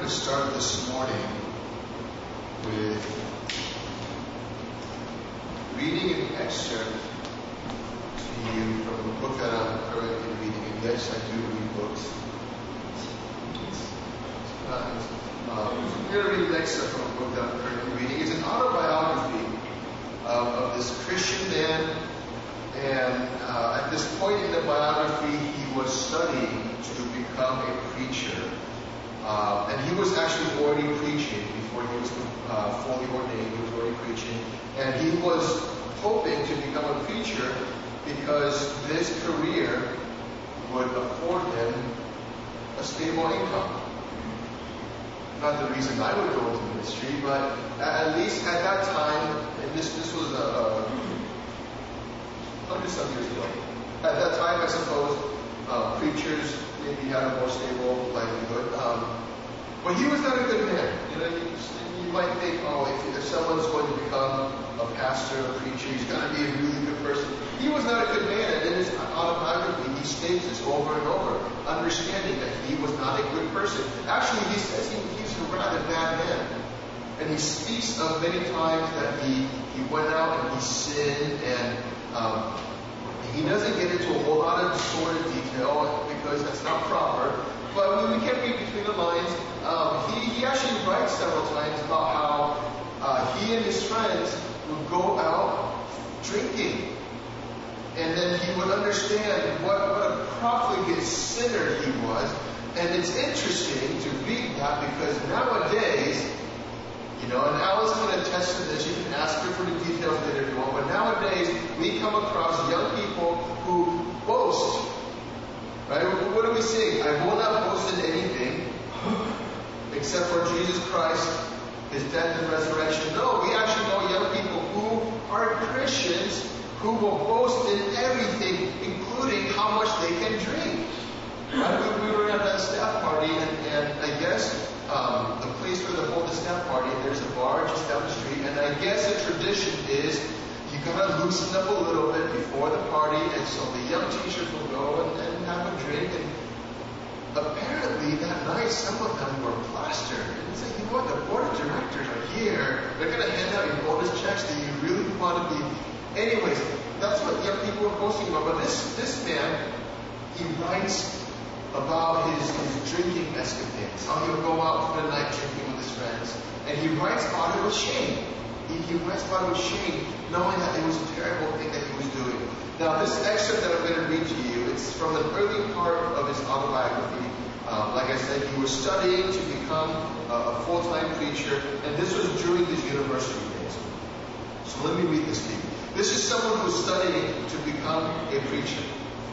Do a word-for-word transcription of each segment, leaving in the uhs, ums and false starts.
to start this morning with reading an excerpt to you from a book that I'm currently reading. And yes, I do read books. Uh, uh, I'm going to read an excerpt from a book that I'm currently reading. It's an autobiography um, of this Christian man. And uh, at this point in the biography, he was studying to become a preacher. Uh, and he was actually already preaching before he was uh, fully ordained. He was already preaching. And he was hoping to become a preacher because this career would afford him a stable income. Not the reason I would go into ministry, but at least at that time, and this, this was a, a hundred some years ago. At that time, I suppose, uh, preachers maybe had a more stable livelihood. Um, but he was not a good man. You know, you, you might think, oh, if, if someone's going to become a pastor, a preacher, he's going to be a really good person. He was not a good man, and in his autobiography, he states this over and over, understanding that he was not a good person. Actually, he says he, he's a rather bad man. And he speaks of many times that he, he went out and he sinned, and um, he doesn't get into a whole lot of sordid detail because that's not proper. But when we can read between the lines, um, he, he actually writes several times about how uh, he and his friends would go out drinking. And then he would understand what, what a profligate sinner he was. And it's interesting to read that because nowadays, you know, and Alice can attest to this. You can ask her for the details later if you want. But nowadays, we come across young people who boast. Right? What are we saying? I will not boast in anything except for Jesus Christ, His death and resurrection. No, we actually know young people who are Christians who will boast in everything, including how much they can drink. Right? We, we were at that staff party, and, and I guess Um, the place where they hold the staff party, there's a bar just down the street, and I guess the tradition is you gotta loosen up a little bit before the party, and so the young teachers will go and, and have a drink, and apparently that night some of them were plastered. And it's like, you know what, the board of directors are here, they're gonna hand out your bonus checks that you really want to be. Anyways, that's what young people are boasting about, but this, this man, he writes about his, his drinking escapades, how he would go out for the night drinking with his friends. And he writes about it with shame. He, he writes about it with shame, knowing that it was a terrible thing that he was doing. Now, this excerpt that I'm going to read to you, it's from an early part of his autobiography. Um, like I said, he was studying to become a, a full-time preacher, and this was during his university days. So let me read this to you. This is someone who's studying to become a preacher.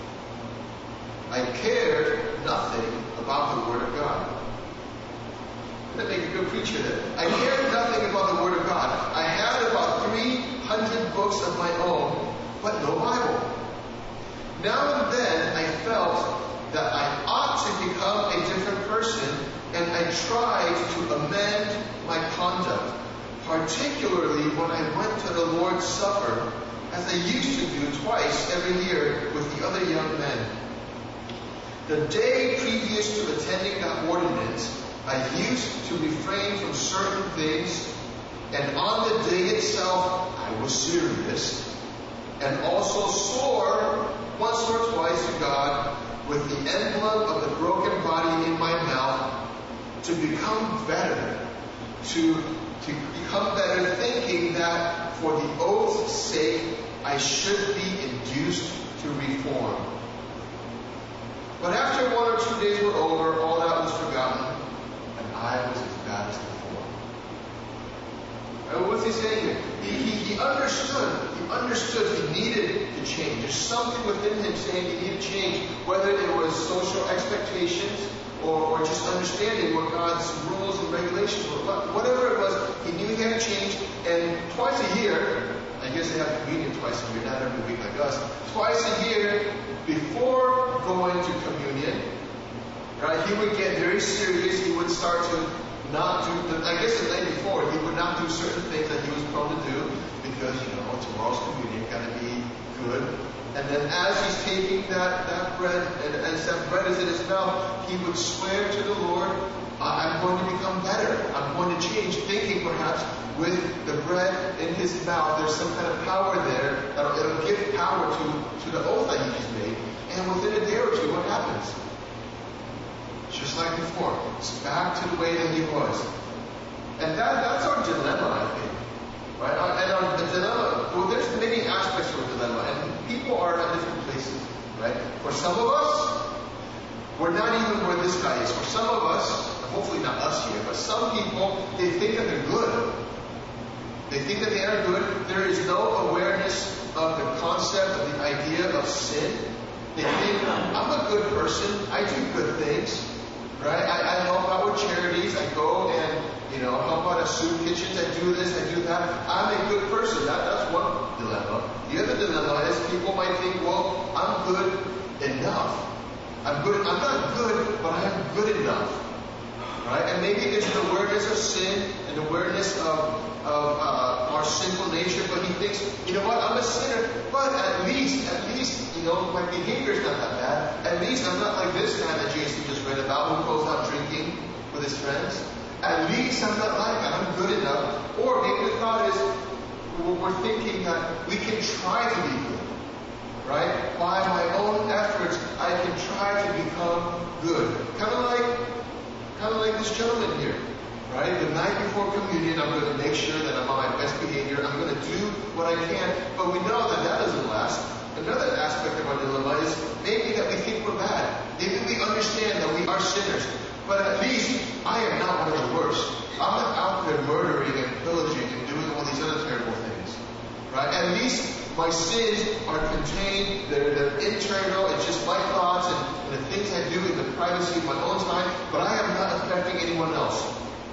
I cared nothing about the Word of God. That make a good preacher then. I cared nothing about the Word of God. I had about three hundred books of my own, but no Bible. Now and then I felt that I ought to become a different person, and I tried to amend my conduct, particularly when I went to the Lord's Supper, as I used to do twice every year with the other young men. The day previous to attending that ordinance, I used to refrain from certain things, and on the day itself, I was serious, and also swore once or twice to God with the emblem of the broken body in my mouth to become better, to, to become better, thinking that for the oath's sake, I should be induced to reform. But after one or two days were over, all that was forgotten, and I was as bad as before. And what's he saying here? He, he, he understood. He understood he needed to change. There's something within him saying he needed to change, whether it was social expectations or, or just understanding what God's rules and regulations were. But whatever it was, he knew he had to change. And twice a year, I guess they have communion twice a year, not every week like us. Twice a year, before going to communion, right, he would get very serious. He would start to not do, the, I guess the night before, he would not do certain things that he was prone to do because, you know, tomorrow's communion, got to be good. And then as he's taking that, that bread, and as that bread is in his mouth, he would swear to the Lord, I'm going to become better. I'm going to change, thinking perhaps with the bread in his mouth, there's some kind of power there that'll it'll give power to, to the oath that he just made. And within a day or two, what happens? Just like before, it's back to the way that he was. And that, that's our dilemma, I think. Right? And our the dilemma, well, there's many aspects of a dilemma, and people are at different places. Right? For some of us, we're not even where this guy is. For some of us, hopefully not us here, but some people, they think that they're good. They think that they are good. There is no awareness of the concept, of the idea of sin. They think, I'm a good person. I do good things. Right? I, I help out with charities. I go and, you know, help out at soup kitchens. I do this, I do that. I'm a good person. That, that's one dilemma. The other dilemma is people might think, well, I'm good enough. I'm good. I'm not good, but I am good enough. Right? And maybe there's an awareness of sin, an awareness of, of uh, our sinful nature, but he thinks, you know what, I'm a sinner, but at least, at least, you know, my behavior is not that bad. At least I'm not like this guy that Jason just read about who goes out drinking with his friends. At least I'm not like that. I'm good enough. Or maybe the thought is, we're thinking that we can try to be good. Right? By my own efforts, I can try to become good. Kind of like Kind of like this gentleman here, right? The night before communion, I'm going to make sure that I'm on my best behavior. I'm going to do what I can, but we know that that doesn't last. Another aspect of our dilemma is maybe that we think we're bad. Maybe we understand that we are sinners, but at least I am not one of the worst. I'm not out there murdering and pillaging and doing all these other terrible things, right? At least my sins are contained, they're, they're internal, it's just my thoughts and, and the things I do in the privacy of my own time, but I am not affecting anyone else.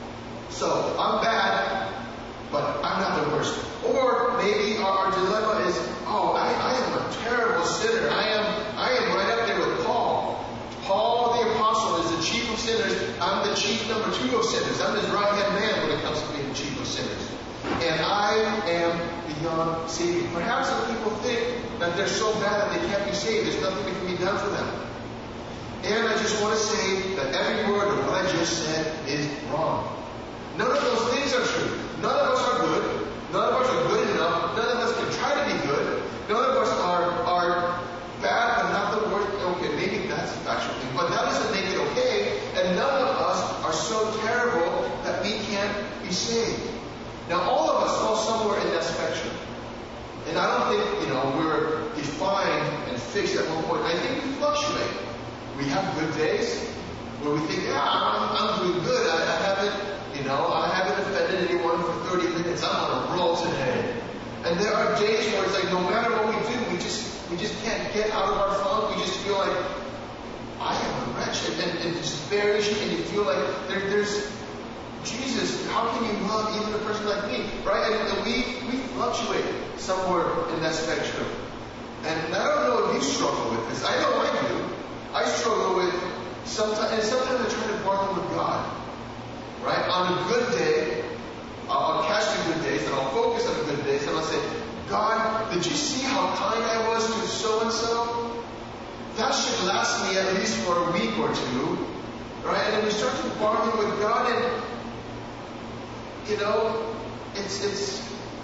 So, I'm bad, but I'm not the worst. Or maybe our, our dilemma is, oh, I, I am a terrible sinner. I am, I am right up there with Paul. Paul the Apostle is the chief of sinners. I'm the chief number two of sinners. I'm his right-hand man when it comes to being the chief of sinners. And I am beyond saving. Perhaps some people think that they're so bad that they can't be saved. There's nothing that can be done for them. And I just want to say that every word of what I just said is wrong. None of those things are true. None of us are good. None of us are good enough. None of us can try to be good. None of us are, are bad, but not the worst. Okay, maybe that's the actual thing. But that doesn't make it okay. And none of us are so terrible that we can't be saved. Now, all of us fall somewhere in that spectrum. And I don't think, you know, we're defined and fixed at one point. I think we fluctuate. We have good days where we think, yeah, I'm, I'm doing good. I, I haven't, you know, I haven't offended anyone for thirty minutes. I'm on a roll today. And there are days where it's like, no matter what we do, we just we just can't get out of our funk. We just feel like, I am a wretch. And, and it's very, and you feel like there, there's, Jesus, how can you love even a person like me? Right? And, and we, we fluctuate somewhere in that spectrum. And I don't know if you struggle with this. I know I do. I struggle with sometimes, and sometimes I try to bargain with God. Right? On a good day, I'll, I'll catch the good days and I'll focus on the good days and I'll say, God, did you see how kind I was to so-and-so? That should last me at least for a week or two. Right? And then we start to bargain with God and you know, it's, it's,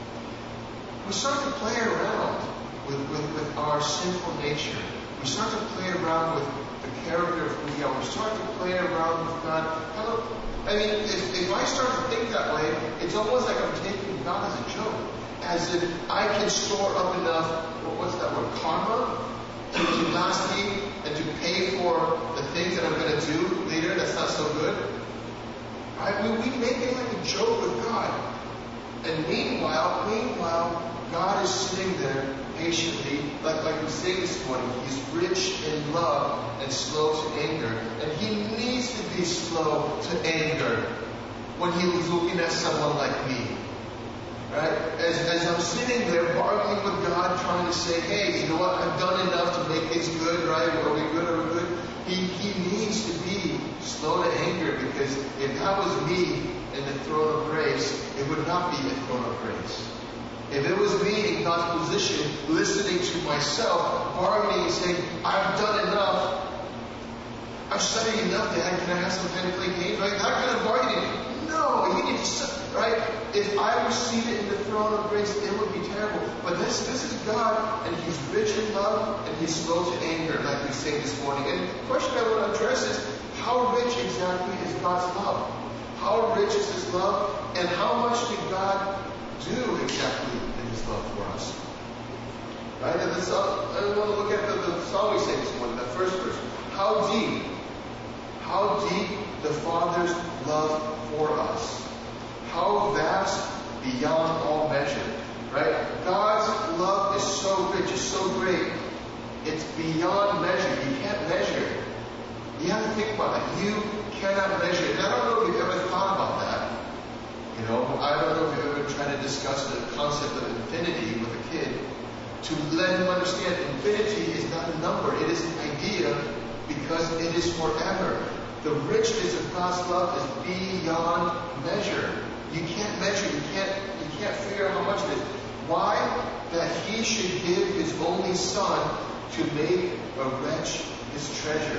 we start to play around with, with, with our sinful nature. We start to play around with the character of who we are. We start to play around with God. I mean, if, if I start to think that way, it's almost like I'm taking God as a joke. As if I can store up enough, what's that word, karma, to, to last me and to pay for the things that I'm going to do later that's not so good. Right? We, we make it like a joke with God. And meanwhile, meanwhile, God is sitting there patiently, like, like we say this morning, He's rich in love and slow to anger. And He needs to be slow to anger when He was looking at someone like me. Right? As, as I'm sitting there bargaining with God, trying to say, hey, you know what, I've done enough to make things good, right? Are we good? Are we good? He, he needs to be slow to anger, because if that was me in the throne of grace, it would not be a throne of grace. If it was me in God's position, listening to myself, bargaining and saying, I've done enough, I've studied enough, Dad, can I have some time to play games? Right? That kind of bargaining. No, you need to, right? If I were seated in the throne of grace, it would be terrible. But this, this is God, and He's rich in love, and He's slow to anger, like we say this morning. And the question I want to address is, how rich exactly is God's love? How rich is His love? And how much did God do exactly in His love for us? Right? And this, uh, I want to look at the, the song we sang this morning, that first verse. How deep, how deep the Father's love for us. How vast beyond all measure. Right? God's love is so rich, it's so great. It's beyond measure. You can't measure it. You have to think about it. You cannot measure it. And I don't know if you've ever thought about that. You know, I don't know if you've ever tried to discuss the concept of infinity with a kid. To let him understand infinity is not a number. It is an idea because it is forever. The richness of God's love is beyond measure. You can't measure. You can't. You can't figure out how much it is. Why? That He should give His only Son to make a wretch His treasure.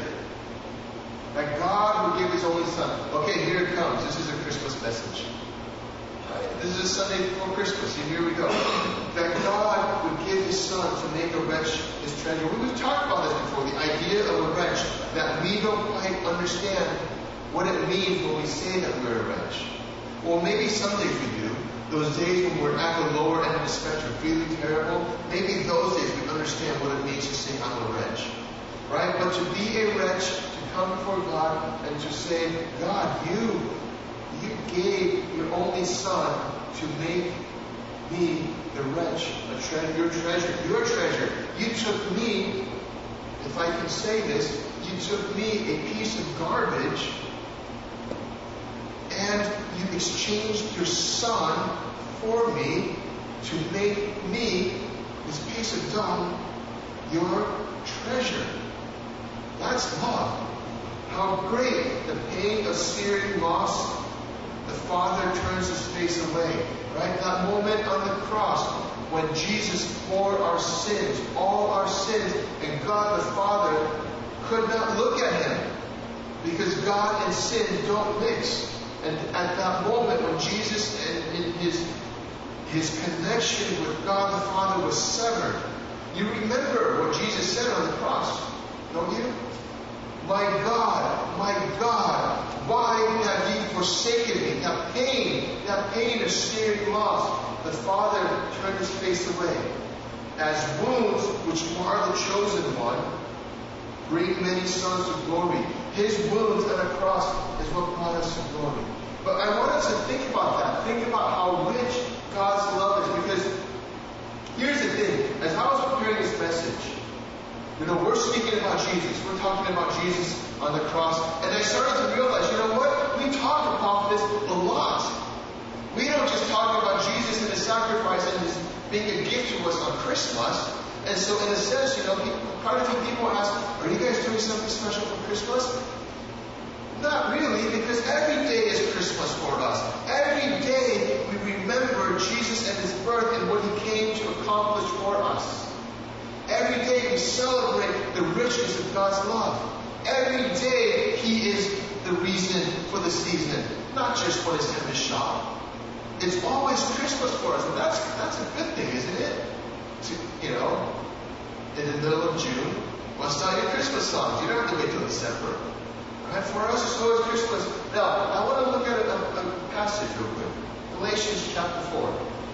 That God would give His only Son. Okay, here it comes. This is a Christmas message. This is a Sunday before Christmas, and here we go. That God would give His Son to make a wretch His treasure. We've talked about this before, the idea of a wretch, that we don't quite understand what it means when we say that we're a wretch. Well, maybe some days we do. Those days when we're at the lower end of the spectrum, feeling terrible, maybe those days we understand what it means to say, I'm a wretch. Right? But to be a wretch, to come before God and to say, God, you You gave your only Son to make me the wretch, a tre- your treasure, your treasure. You took me, if I can say this, you took me, a piece of garbage, and you exchanged your Son for me to make me, this piece of dung, your treasure. That's love. How great the pain of searing loss. The Father turns His face away. Right? That moment on the cross when Jesus bore our sins, all our sins, and God the Father could not look at Him because God and sin don't mix. And at that moment when Jesus and in His His connection with God the Father was severed, you remember what Jesus said on the cross, don't you? My God, my God, why have ye forsaken me? That pain, that pain of searing loss. The Father turned His face away. As wounds which mar the chosen one, bring many sons to glory. His wounds on a cross is what brought us to glory. But I want us to think about that. Think about how rich God's love is. Because here's the thing. As I was preparing this message, you know, we're speaking about Jesus. We're talking about Jesus on the cross. And I started to realize, you know what? We talk about this a lot. We don't just talk about Jesus and His sacrifice and His being a gift to us on Christmas. And so in a sense, you know, quite a few people ask, are you guys doing something special for Christmas? Not really, because every day is Christmas for us. Every day we remember Jesus and His birth and what He came to accomplish for us. Every day we celebrate the richness of God's love. Every day He is the reason for the season, not just when it's time to shop. It's always Christmas for us, and that's that's a good thing, isn't it? To, you know, in the middle of June, bust out your Christmas songs. You don't have to wait till December. Right? For us, it's always Christmas. Now, I want to look at a, a passage real quick. Galatians chapter four.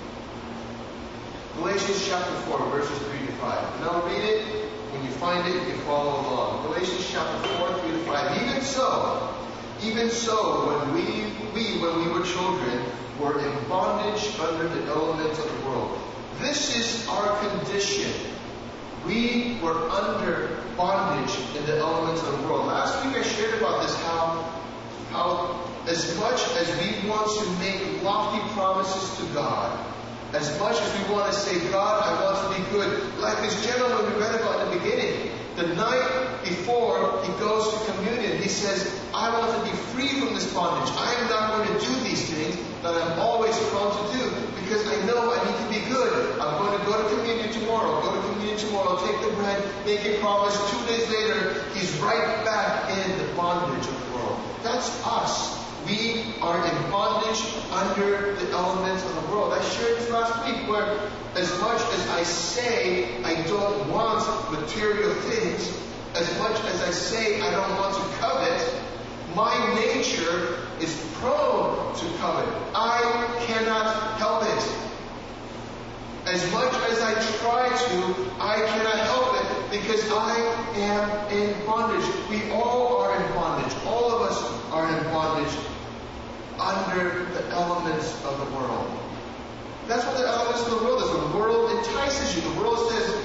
Galatians chapter four, verses three to five. And I'll read it. When you find it, you can follow along. Galatians chapter four, three to five. Even so, even so, when we, we, when we were children, were in bondage under the elements of the world. This is our condition. We were under bondage in the elements of the world. Last week I shared about this, how, how as much as we want to make lofty promises to God, as much as we want to say, God, I want to be good, like this gentleman we read about in the beginning, The night before he goes to communion, he says, I want to be free from this bondage. I am not going to do these things that I'm always prone to do because I know I need to be good. I'm going to go to communion tomorrow. Go to communion tomorrow. I'll take the bread, make a promise. Two days later, he's right back in the bondage of the world. That's us. We are in bondage under the elements of the world. I shared this last week where as much as I say I don't want material things, as much as I say I don't want to covet, my nature is prone to covet. I cannot help it. As much as I try to, I cannot help it because I am in bondage. We all are in bondage. All of us are in bondage under the elements of the world. That's what the elements of the world is. The world entices you. The world says,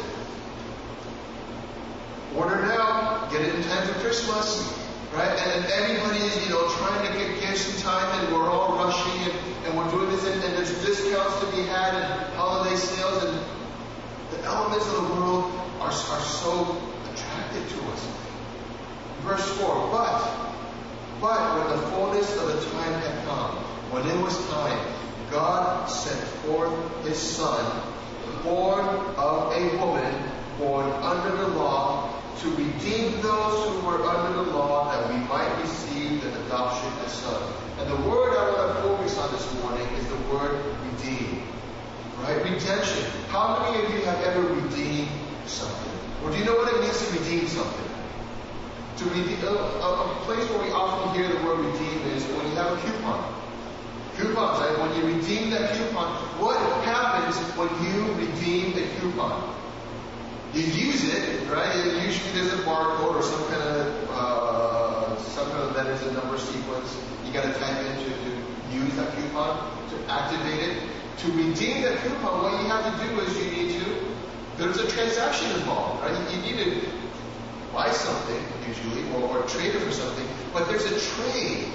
order now, get it in time for Christmas, right? And everybody is, you know, trying to get gifts in time, and we're all rushing, and, and we're doing this, and, and there's discounts to be had, and holiday sales, and the elements of the world are, are so attractive to us. Verse four, but But when the fullness of the time had come, when it was time, God sent forth His Son, born of a woman, born under the law, to redeem those who were under the law, that we might receive the adoption as sons. And the word I want to focus on this morning is the word redeem. Right? Redemption. How many of you have ever redeemed something? Or do you know what it means to redeem something? To redeem, a, a place where we often hear the word redeem is when you have a coupon. Coupons, right? When you redeem that coupon, what happens when you redeem the coupon? You use it, right? Usually there's a barcode or some kind of uh, some kind of letters and number sequence you got to type in to, to use that coupon, to activate it. To redeem that coupon, what you have to do is you need to, there's a transaction involved, right? You need to buy something, usually, or, or trade it for something, but there's a trade.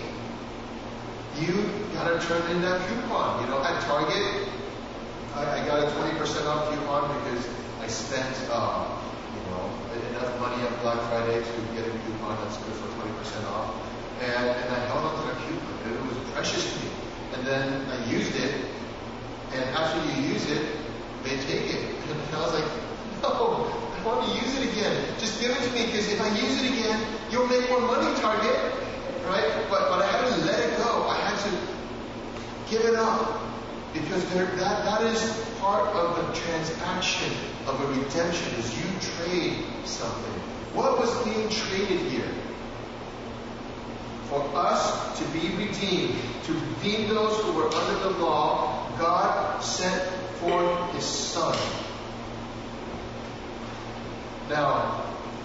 You gotta turn in that coupon. You know, at Target, I, I got a twenty percent off coupon because I spent, uh, you know, enough money on Black Friday to get a coupon that's good for twenty percent off. And, and I held on to that coupon. It was precious to me. And then I used it, and after you use it, they take it. And I was like, no, I want to use it again. Just give it to me, because if I use it again, you'll make more money, Target. Right? But but I had to let it go. I had to give it up. Because there, that, that is part of the transaction of a redemption, is you trade something. What was being traded here? For us to be redeemed, to redeem those who were under the law, God sent forth His Son. Now,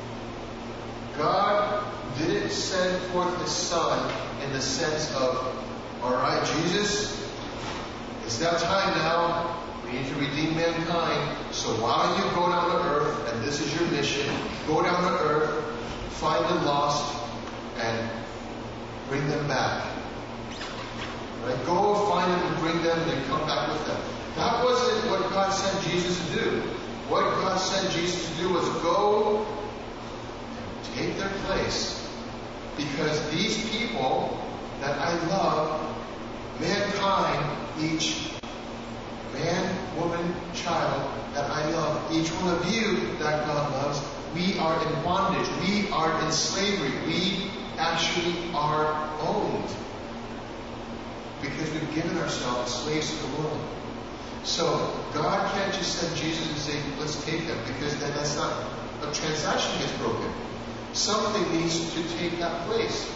God didn't send forth His Son in the sense of, all right, Jesus, it's that time now. We need to redeem mankind. So why don't you go down to earth, and this is your mission. Go down to earth, find the lost, and bring them back. Right? Go find them and bring them, and then come back with them. That wasn't what God sent Jesus to do. What God sent Jesus to do was go and take their place. Because these people that I love, mankind, each man, woman, child that I love, each one of you that God loves, we are in bondage. We are in slavery. We actually are owned. Because we've given ourselves slaves to the world. So God can't just send Jesus and say, let's take them, because then that's not, a transaction gets broken. Something needs to take that place.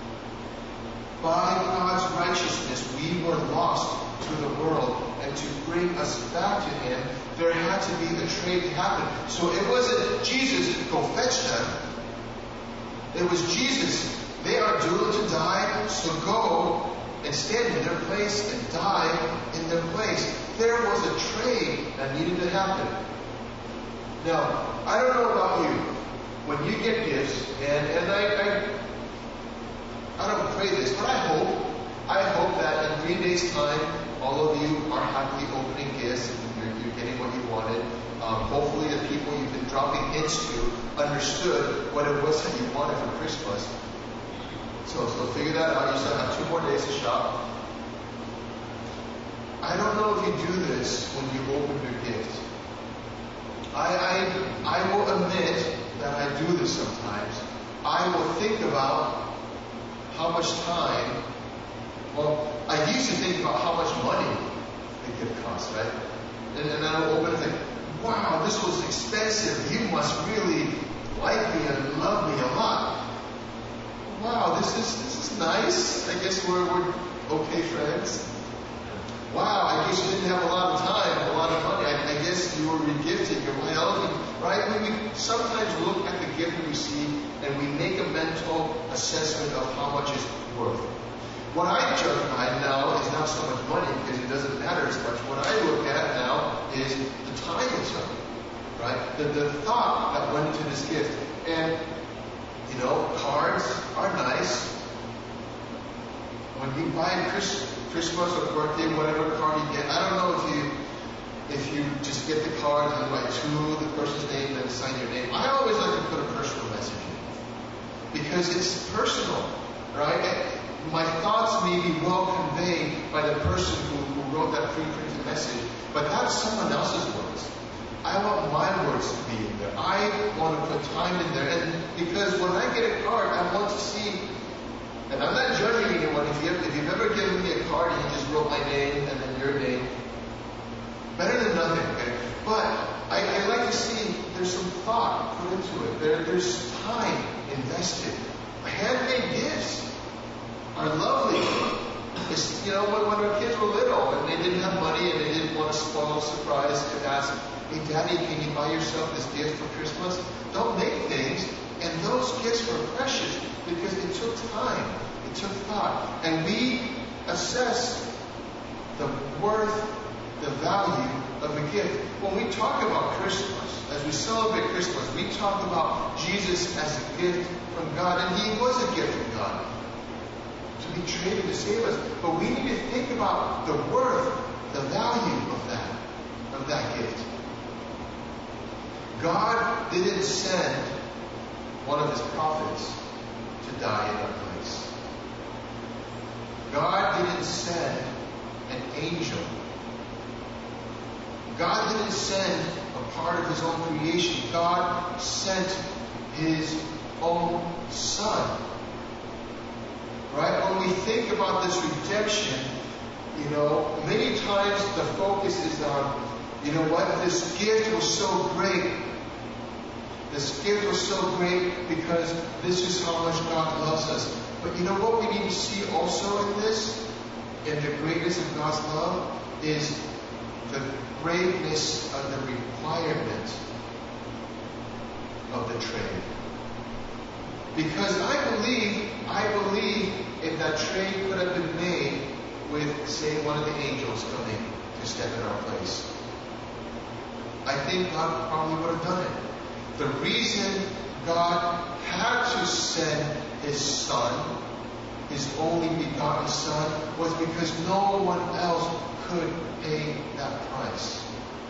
By God's righteousness, we were lost to the world, and to bring us back to Him, there had to be a trade that happened. So it wasn't Jesus, go fetch them. It was Jesus, they are doomed to die, so go and stand in their place and die in their place. There was a trade that needed to happen. Now, I don't know about you. When you get gifts, and, and I, I I don't pray this, but I hope, I hope that in three days' time, all of you are happily opening gifts, and you're, you're getting what you wanted. Um, hopefully the people you've been dropping hints to understood what it was that you wanted for Christmas. So, so figure that out. You still have two more days to shop. I don't know if you do this when you open your gift. I, I, I will admit that I do this sometimes. I will think about how much time, well, I used to think about how much money the gift costs, right? And, and then I'll open it and think, wow, this was expensive. You must really like me and love me a lot. Wow, this is this is nice. I guess we're, we're okay friends. Wow, I guess you didn't have a lot of time, a lot of money. I, I guess you were regifted. You're well, right? We, we sometimes look at the gift we receive and we make a mental assessment of how much it's worth. What I judge by now is not so much money because it doesn't matter as much. What I look at now is the time it took, right? The, the thought that went into this gift. And you know, cards are nice. When you buy Christmas, Christmas or birthday, whatever card you get, I don't know if you if you just get the card and write to the person's name and sign your name. I always like to put a personal message in because it's personal, right? And my thoughts may be well conveyed by the person who, who wrote that pre-printed message, but that's someone else's words. I want my words to be in there. I want to put time in there. And because when I get a card, I want to see, and I'm not judging anyone. If, you have, if you've ever given me a card and you just wrote my name and then your name, better than nothing, okay? But I, I like to see there's some thought put into it. There, there's time invested. Handmade gifts are lovely. It's, you know, when, when our kids were little and they didn't have money and they didn't want to spoil a surprise, to ask, hey, Daddy, can you buy yourself this gift for Christmas? Don't make things. And those gifts were precious because it took time. It took thought. And we assess the worth, the value of a gift. When we talk about Christmas, as we celebrate Christmas, we talk about Jesus as a gift from God. And He was a gift from God to be traded to save us. But we need to think about the worth, the value of that, of that gift. God didn't send one of His prophets to die in our place. God didn't send an angel. God didn't send a part of His own creation. God sent His own Son. Right? When we think about this redemption, you know, many times the focus is on, you know what, this gift was so great. This gift was so great because this is how much God loves us. But you know what we need to see also in this, in the greatness of God's love, is the greatness of the requirement of the trade. Because I believe, I believe if that trade could have been made with, say, one of the angels coming to step in our place, I think God probably would have done it. The reason God had to send His Son, His only begotten Son, was because no one else could pay that price.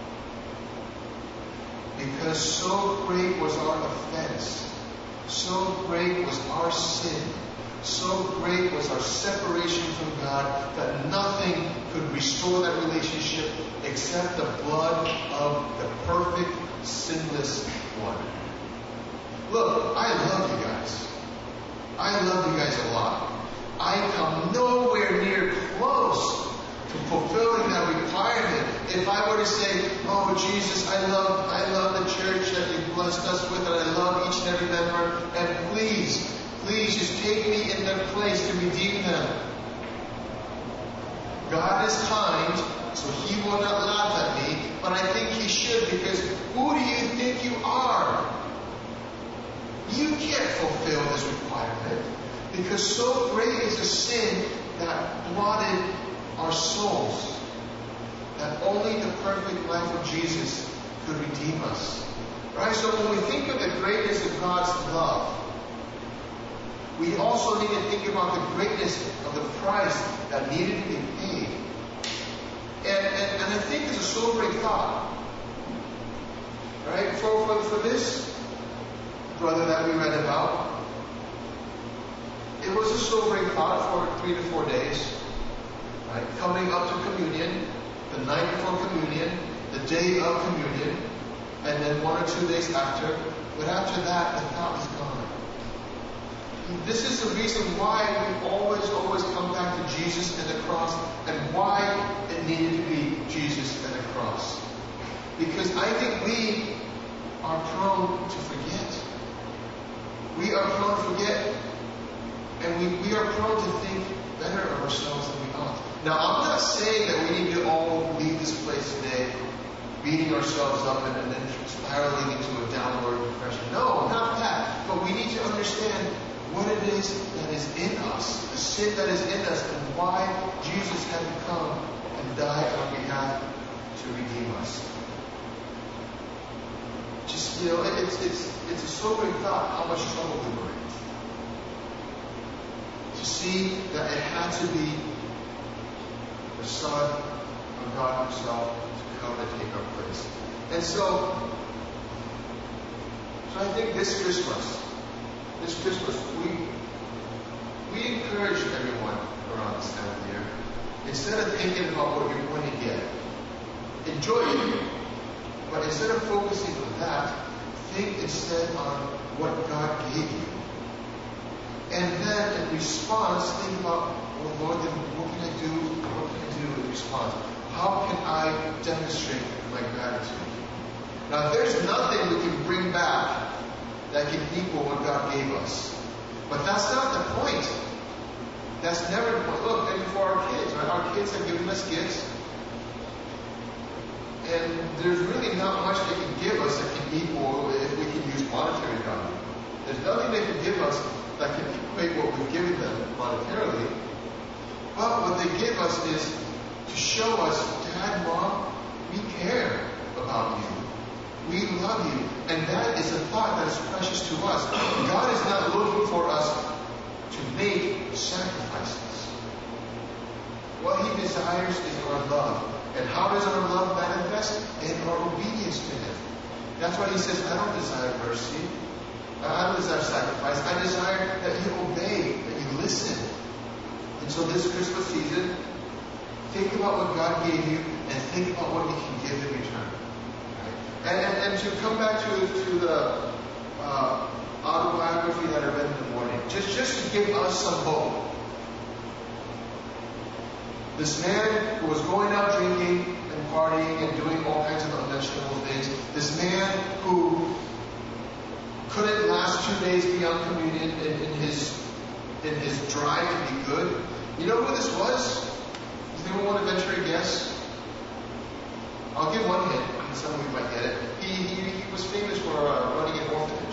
Because so great was our offense, so great was our sin, so great was our separation from God, that nothing could restore that relationship except the blood of the perfect, sinless one. Look, I love you guys. I love you guys a lot. I come nowhere near close to fulfilling that requirement. If I were to say, oh Jesus, I love I love the church that you blessed us with, and I love each and every member, and please, please just take me in their place to redeem them. God is kind, so He will not laugh at me, but I think He should, because who do you think you are? You can't fulfill this requirement, because so great is the sin that blotted our souls, that only the perfect life of Jesus could redeem us. Right? So when we think of the greatness of God's love, we also need to think about the greatness of the price that needed to be paid. And, and, and I think it's a sobering thought. Right? For, for, for this brother that we read about, it was a sobering thought for three to four days. Right? Coming up to communion, the night before communion, the day of communion, and then one or two days after. But after that, the thought is gone. This is the reason why we always, always come back to Jesus and the cross, and why it needed to be Jesus and the cross. Because I think we are prone to forget. We are prone to forget, and we, we are prone to think better of ourselves than we ought. Now, I'm not saying that we need to all leave this place today beating ourselves up and, and then spiraling into a downward depression. No, not that. But we need to understand what it is that is in us, the sin that is in us, and why Jesus had to come and die on our behalf to redeem us. Just, you know, it's, it's, it's a sobering thought how much trouble we were in. To see that it had to be the Son of God Himself to come and take our place. And so, so I think this Christmas, this Christmas, we we encourage everyone around this time of year, instead of thinking about what you're going to get, enjoy it. But instead of focusing on that, think instead on what God gave you. And then in response, think about, well, Lord, then what can I do? What can I do in response? How can I demonstrate my gratitude? Now, there's nothing we can bring back that can equal what God gave us. But that's not the point. That's never the point. Look, and for our kids, right? Our kids have given us gifts. And there's really not much they can give us that can equal if we can use monetary value. There's nothing they can give us that can equate what we've given them monetarily. But what they give us is to show us, Dad, Mom, we care about you. We love you. And that is a thought that is precious to us. God is not looking for us to make sacrifices. What He desires is our love. And how does our love manifest? In our obedience to Him. That's why He says, I don't desire mercy. I don't desire sacrifice. I desire that you obey, that you listen. And so this Christmas season, think about what God gave you and think about what He can give in return. And, and, and to come back to, to the uh, autobiography that I read in the morning, just, just to give us some hope. This man who was going out drinking and partying and doing all kinds of unmentionable things, this man who couldn't last two days beyond communion in, in his in his drive to be good. You know who this was? Does anyone want to venture a guess? I'll give one hint. Some of you might get it. He, he, he was famous for uh, running an orphanage.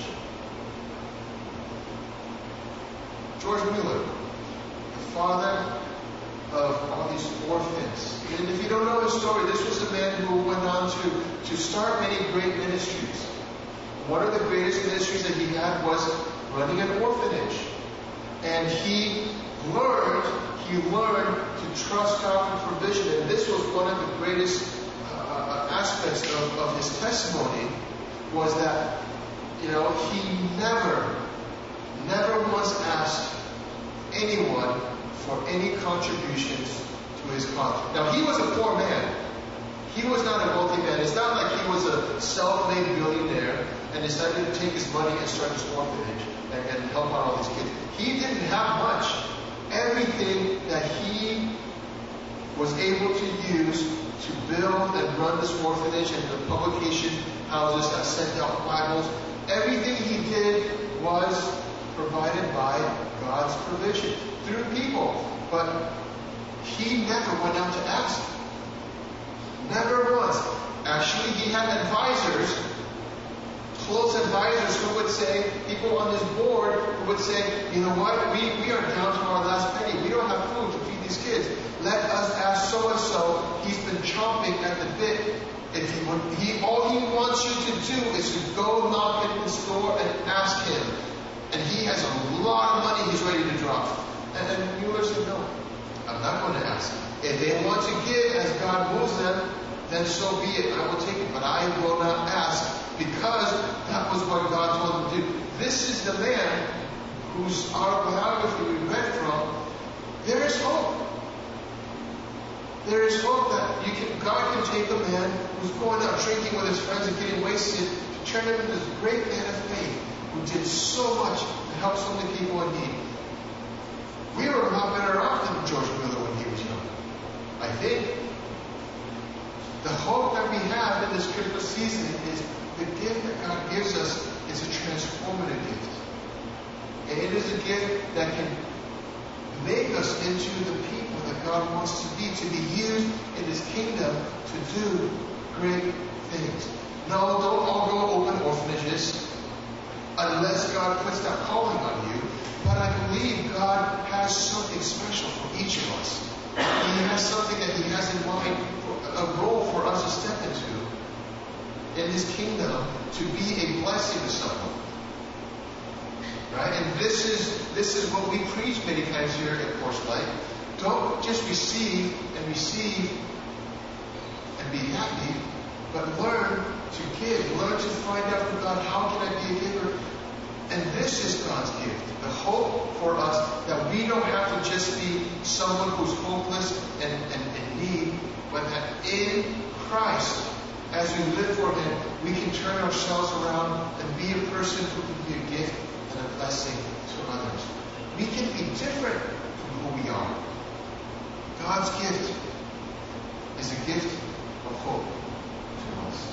George Mueller, the father of all these orphans. And if you don't know his story, this was a man who went on to, to start many great ministries. One of the greatest ministries that he had was running an orphanage. And he learned, he learned to trust God for provision. And this was one of the greatest aspects of, of his testimony, was that, you know, he never, never once asked anyone for any contributions to his cause. Now, he was a poor man. He was not a wealthy man. It's not like he was a self-made billionaire and decided to take his money and start his orphanage and, and help out all these kids. He didn't have much. Everything that he was able to use to build and run this orphanage and the publication houses that sent out Bibles, everything he did was provided by God's provision through people. But he never went out to ask. Never once. Actually, he had advisors, close advisors who would say, people on his board who would say, you know what, we, we are down to our last penny. We don't have food to feed these kids. Let us ask so-and-so. He's been chomping at the bit. If he would, he, all he wants you to do is to go knock at his door and ask him. And he has a lot of money he's ready to drop. And then Mueller said, no, I'm not going to ask. If they want to give as God moves them, then so be it. I will take it. But I will not ask because that was what God told him to do. This is the man whose autobiography we read from. There is hope. There is hope that you can, God can take a man who's going out drinking with his friends and getting wasted to turn him into this great man of faith who did so much to help so many people in need. We were a lot better off than George Miller when he was young, I think. The hope that we have in this Christmas season is the gift that God gives us is a transformative gift. And it is a gift that can make us into the people that God wants to be, to be used in His kingdom to do great things. No, don't all go open orphanages unless God puts that calling on you. But I believe God has something special for each of us. He has something that He has in mind, a role for us to step into in His kingdom to be a blessing to someone. Right? And this is this is what we preach many times here at Course Light. Don't just receive and receive and be happy, but learn to give. Learn to find out from God, how can I be a giver? And this is God's gift. The hope for us that we don't have to just be someone who's hopeless and, and in need, but that in Christ, as we live for Him, we can turn ourselves around and be a person who can be a gift and a blessing to others. We can be different from who we are. God's gift is a gift of hope to us.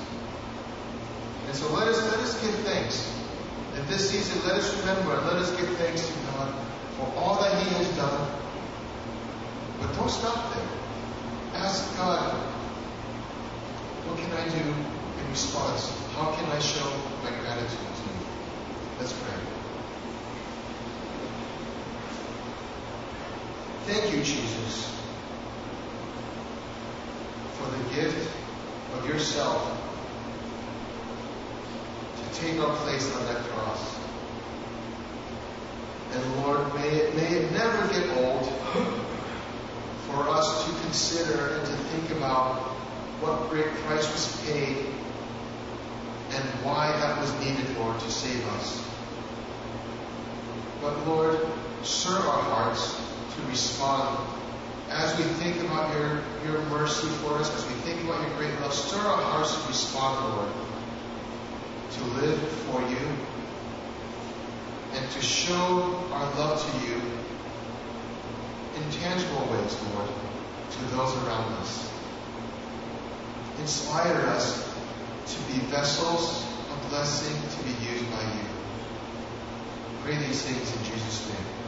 And so let us let us give thanks. In this season, let us remember and let us give thanks to God for all that He has done. But don't stop there. Ask God, what can I do in response? How can I show my gratitude to You? Let's pray. Thank You, Jesus, for the gift of Yourself to take our place on that cross. And Lord, may it, may it never get old for us to consider and to think about what great price was paid and why that was needed, Lord, to save us. But Lord, stir our hearts to respond as we think about your, your mercy for us, as we think about Your great love. Stir our hearts to respond, Lord, to live for You and to show our love to You in tangible ways, Lord, to those around us. Inspire us to be vessels of blessing to be used by You. Pray these things in Jesus' name.